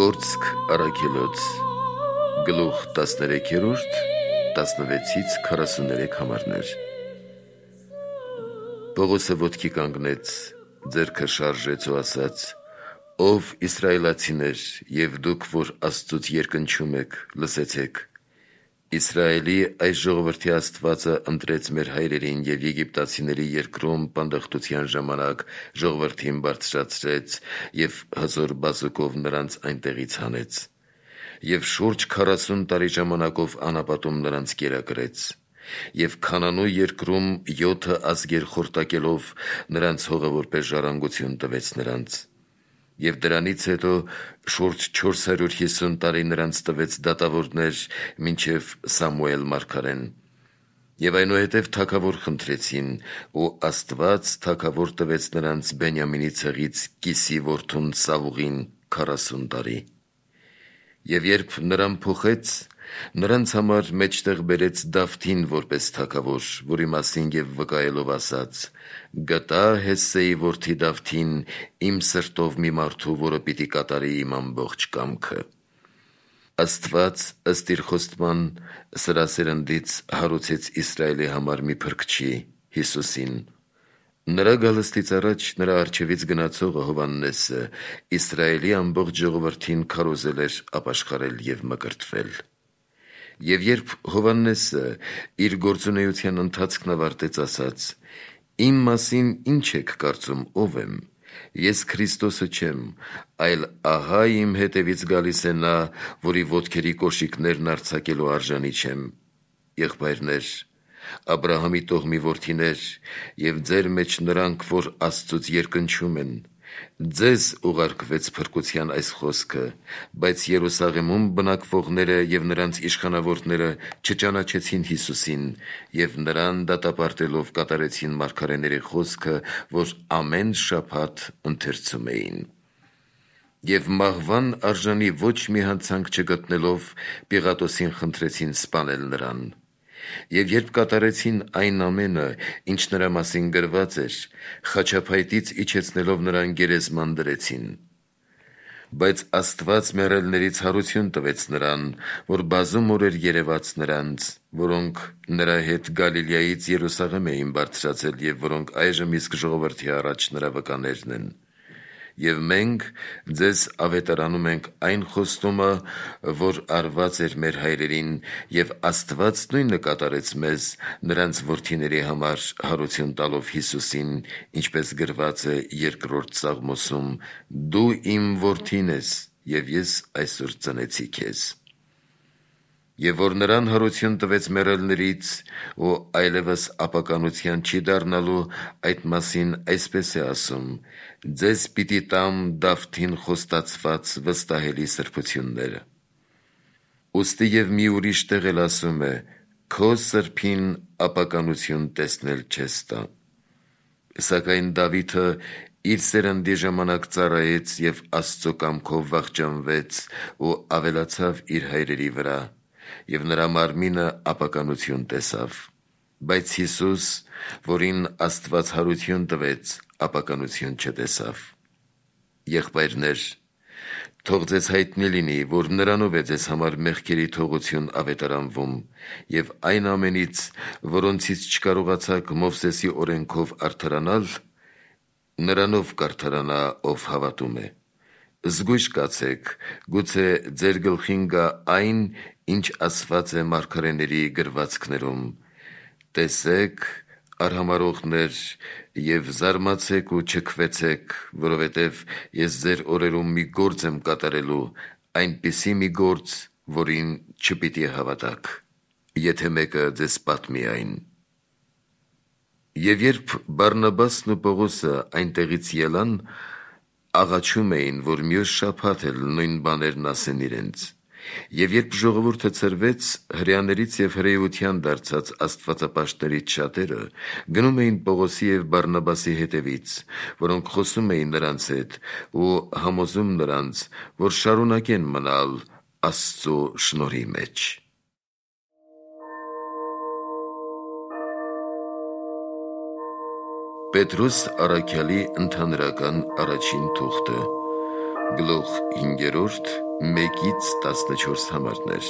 Գործք առաքելոց գլուխ 13-րդ 16-ից 43 համարներ։ Պողոսը ոտքի կանգնեց, ձեռքը շարժեց ու ասաց. «Ով իսրայելացիներ և դուք, որ Աստծուց երկնչում եք, լսեցեք. Իսրայելի այս ժողովրդի Աստվածը ընտրեց մեր հայրերին և եգիպտացիների երկրում պանդխտության ժամանակ ժողովրդին բարձրացրեց և հզոր բազուկով նրանց այնտեղից հանեց և շուրջ 40 տարի ժամանակով անապատում նրանց կերակրեց և Քանանու երկրում 7 ազգեր խորտակելով նրանց հողը որպես ժառանգություն տվեց նրանց և դրանից հետո շուրջ 450 տարի նրանց տվեց դատավորներ մինչև Սամուել մարգարեն և այնուհետև թագավոր խնդրեցին ու Աստված թագավոր տվեց նրանց Բենյամինի ցեղից Կիսի որդուն Սավուղին 40 տարի և երբ նրան փոխեց, նրանց համար մեջտեղ բերեց Դավթին որպես թագավոր, որի մասին և վկայելով ասաց. «Գտա Հեսեի որդի Դավթին իմ սրտով մի մարդու, որը պիտի կատարի իմ ամբողջ կամքը»։ Աստված ըստ իր խոստման սրա սերնդից հարուցեց Իսրայելի համար մի փրկչի՝ Հիսուսին։ Նրա գալստից առաջ նրա առջևից գնացողը Հովհաննեսը Իսրայելի ամբողջ ժողովրդին քարոզել էր ապաշխարել և մկրտվել։ Եվ երբ Հովհաննեսը իր գործունեության ընթացքն ավարտեց, ասաց. «Իմ մասին ի՞նչ եք կարծում, ով եմ. ես Քրիստոսը չեմ, այլ ահա իմ հետևից գալիս է նա, որի ոտքերի կոշիկներն արձակելու արժանի չեմ։ Եղբայրներ, Աբրահամի տոհմի որդիներ և ձեր մեջ նրանք, որ Աստծուց երկնչում են, ձեզ ուղարկվեց փրկության այս խոսքը, բայց Երուսաղեմում բնակվողները և նրանց իշխանավորները չճանաչեցին Հիսուսին և նրան դատապարտելով կատարեցին մարգարեների խոսքը, որ ամեն շաբաթ ընթերցում էին։ Եվ մահվան արժանի ոչ մի հանցանք չգտնելով Պիղատոսին խնդրեցին սպանել նրան։ Եվ երբ կատարեցին այն ամենը, ինչ նրա մասին գրված էր, խաչափայտից իջեցնելով նրան գերեզման դրեցին։ Բայց Աստված մեռելներից հարություն տվեց նրան, որ բազում օրեր երևաց նրանց, որոնք նրա հետ Գալիլեայից Երուսաղեմ էին բարձրացել և որոնք այժմ իսկ ժողովրդի առաջ նրա վկաներն են։ Եվ մենք ձեզ ավետարանում ենք այն խոստումը, որ արված էր մեր հայրերին, և Աստված նույնը կատարեց մեզ, նրանց որդիների համար հարություն տալով Հիսուսին, ինչպես գրված է երկրորդ Սաղմոսում. «Դու իմ որդին ես, և ես այսօր ծնեցի քեզ»։ Եվ որ նրան հարություն տվեց մեռելներից ու այլևս ապականության չի դառնալու, այդ մասին այսպես է ասում. «Ձեզ պիտի տամ Դավթին խոստացված վստահելի սրբությունները»։ Ուստի և մի ուրիշ տեղ էլ ասում է. «Քո սրբին ապականություն տեսնել չես տա»։ Սակայն Դավիթը իր սերնդի ժամանակ ծառայեց և Աստծո կամքով վախճանվեց ու ավելացավ իր հայրերի վրա, և նրա մարմինը ապականություն տեսավ։ Բայց Հիսուս, որին Աստված հարություն տվեց, ապականություն չտեսավ։ Եղբայրներ, թող ձեզ հայտնի լինի, որ նրանով է ձեզ համար մեղքերի թողություն ավետարանվում, և այն ամենից, որոնցից չկարողացաք Մովսեսի օրենքով արդարանալ, նրանով կարդարանա, ով հավատում է։ Զգույշ կացեք, գուցե ձեր գլխին գա այն, ինչ ասված է մարգարեների գրվածքներում. «Տեսեք, արհամարհողներ, և զարմացեք ու չքվեցեք, որովհետև ես ձեր օրերում մի գործ եմ կատարելու, այնպիսի մի գործ, որին չպիտի հավատաք, եթե մեկը ձեզ պատմի այն»։ Եվ երբ Բարնաբասն ու Պողոսը այնտեղից ելան, աղաչում էին, որ մյուս շաբաթ էլ նույն բաներն ասեն իրենց։ Եվ երբ ժողովուրդը ցրվեց, հրեաներից և հրեության դարձած աստվածապաշտներից շատերը գնում էին Պողոսի և Բարնաբասի հետևից, որոնք խոսում էին նրանց հետ ու համոզում նրանց, որ շարունակեն մնալ Աստծո շնորհի մեջ։ Պետրոս առաքյալի ընդհանրական առաջին թուղթը, գլուխ 5, 1-ից 14 համարներ։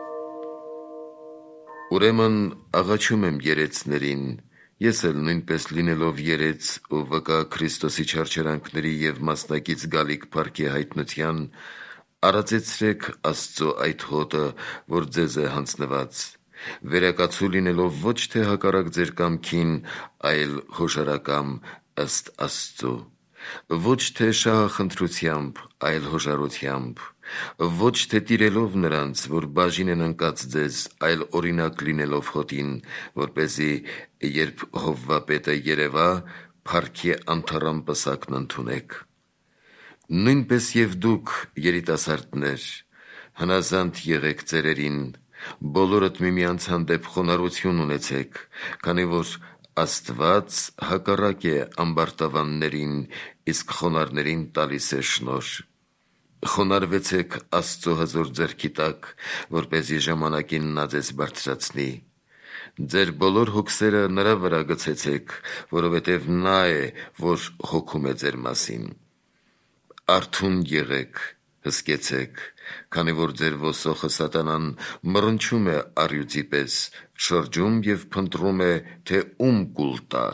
Ուրեմն աղաչում եմ երեցներին, ես էլ նույնպես լինելով երեց ու վկա Քրիստոսի չարչարանքների և մասնակից գալիք փառքի հայտնության, արածեցրեք Աստծո այդ հոտը, որ ձեզ է հանձնված, վերակացու լինելով ոչ թե հակառակ ձեր կամքին, այլ հոժարակամ ըստ Աստծո, ոչ թե շահախնդրությամբ, այլ հոժարությամբ, ոչ թե տիրելով նրանց, որ բաժին են ընկած ձեզ, այլ օրինակ լինելով հոտին, որպեսզի երբ Հովվապետը երևա, փառքի անթառամ պսակն ընդունեք։ Նույնպես և դուք, երիտասարդներ, հնազանդ եղեք ծերերին, բոլորդ միմյանց հանդեպ խոնարհություն ունեցեք, քանի որ Աստված հակառակ է ամբարտավաններին, իսկ խոնարհներին տալիս է շնորհ։ Խոնարհվեցեք Աստծո հզոր ձեռքի տակ, որպեսզի ժամանակին նա ձեզ բարձրացնի։ Ձեր բոլոր հոգսերը նրա վրա գցեցեք, որովհետև նա է, որ հոգում է ձեր մասին։ Արթուն եղեք, հսկեցեք, քանի որ ձեր ոսոխը սատանան մռնչում է առյուծի պես, շրջում և փնտրում է, թե ում կուլ տա։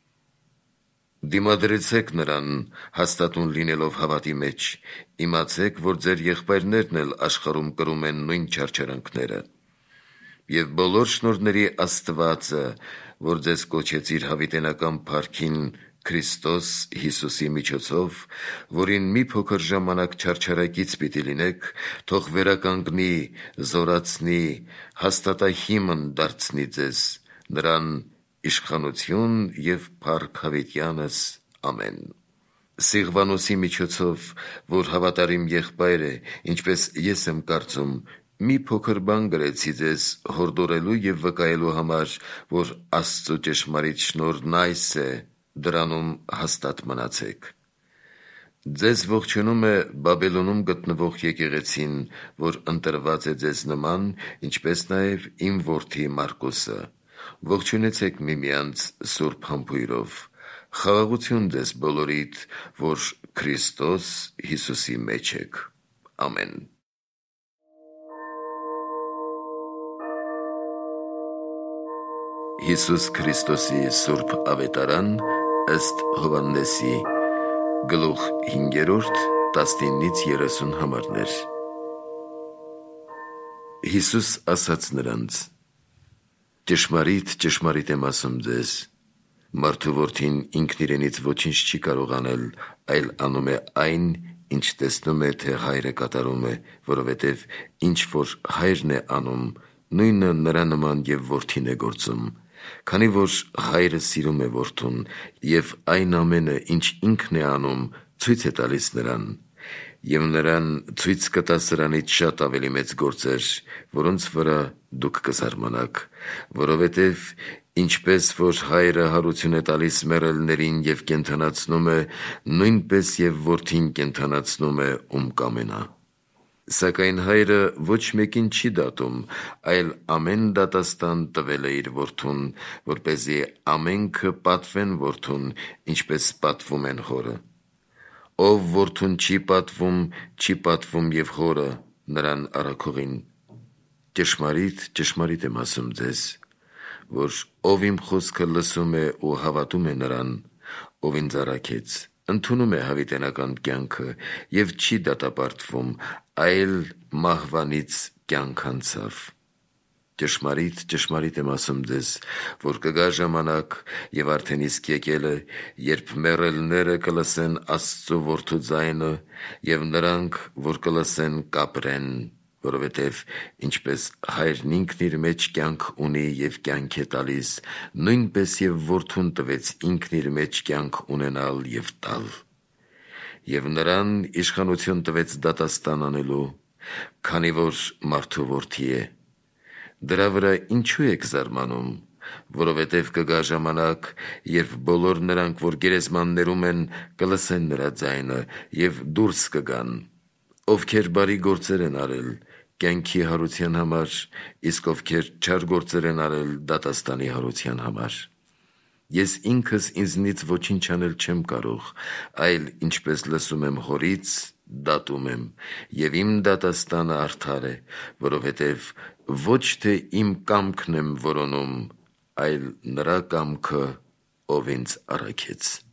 Դիմադրեցեք նրան, հաստատուն լինելով հավատի մեջ, իմացեք, որ ձեր եղբայրներն էլ աշխարհում կրում են նույն չարչարանքները։ Եվ բոլոր շնորհների Աստվածը, որ ձեզ կոչեց իր հավիտենական փառքին Քրիստոս Հիսուսի միջոցով, որին մի փոքր ժամանակ չարչարակից պիտի լինեք, թող վերականգնի, զորացնի, հաստատահիմն դարձնի ձեզ, նրան իշխանություն և փառք հավիտյանս։ Ամեն։ Սիղվանոսի միջոցով, որ հավատարիմ եղբայր է, ինչպես ես եմ կարծում, մի փոքր բան գրեցի ձեզ հորդորելու և վկայելու համար, որ Աստծո ճշմարիտ շնորհն այս է, դրանում հաստատ մնացեք։ Ձեզ ողջունում է Բաբելոնում գտնվող եկեղեցին, որ ընտրված է ձեզ նման, ինչպես նաև իմ որդի Մարկոսը։ Ողջունեցեք միմյանց սուրբ համբույրով։ Խաղաղություն ձեզ բոլորիդ, որ Քրիստոս Հիսուսի մեջ եք։ Ամեն։ Հիսուս Քրիստոսի սուրբ ավետարան ըստ Հովհաննեսի, գլուխ 5, 19-30 համարներ։ Հիսուս ասաց նրանց. Ճշմարիտ, ճշմարիտ եմ ասում ձեզ, մարդու որդին ինքն իրենից ոչինչ չի կարող անել, այլ անում է այն, ինչ տեսնում է, թե հայրը կատարում է, որովհետև ինչ որ հայրն է անում, նույնը նրա նման և որդին է գործում, քանի որ հայրը սիրում է որդուն, և այն ամենը, ինչ ինքն է անում, ցույց է տալիս նրան, և նրան ցույց կտա սրանից շատ ավելի մեծ գործեր, որոնց վրա դուք կզարմանաք, որովհետև ինչպես որ հայրը հարություն է տալիս մեռելներին և կենդանացնում է, նույնպես և որդին կենդանացնում է, ում կամենա։ Սակայն հայրը ոչ մեկին չի դատում, այլ ամեն դատաստան տվել է իր որդուն, որպեսզի ամենքը պատվեն որդուն, ինչպես պատվում են հորը։ Ով որդուն չի պատվում, չի պատվում և հորը, նրան առաքողին։ Ճշմարիտ, ճշմարիտ եմ ասում ձեզ, որ ով իմ խոսքը լսում է ու հավատում է նրան, ով ինձ առաքեց, ընդունում է հավիտենական կյանքը և չի դատապարտվում, այլ մահվանից կյանք անցավ։ Ճշմարիտ, ճշմարիտ եմ ասում ձեզ, որ կգա ժամանակ, և արդեն իսկ եկել է, երբ մեռելները կլսեն Աստծո որդու ձայնը, և նրանք, որ կլսեն, կապրեն, որովհետև ինչպես հայրն ինքն իր մեջ կյանք ունի և կյանք է տալիս, նույնպես և որդուն տվեց ինքն իր մեջ կյանք ունենալ և տալ։ Եվ նրան իշխանություն տվեց դատաստան անելու, քանի որ մարդու որդի է։ Դրա վրա ինչու եք զարմանում, որովհետև կգա ժամանակ, երբ բոլոր նրանք, որ գերեզմաններում են, կլսեն նրա ձայնը և դուրս կգան, ովքեր բարի գործեր են արել, կյանքի հարության համար, իսկ ովքեր չար գործեր են արել դատաստանի հարության համար։ Ես ինքս ինձնից ոչինչ անել չեմ կարող, այլ ինչպես լսում եմ հորից, դատում եմ, եւ իմ դատաստանը արդար է, որովհետեւ ոչ թե իմ կամքն եմ որոնում, այլ նրա կամքը, ով ինձ առաքեց։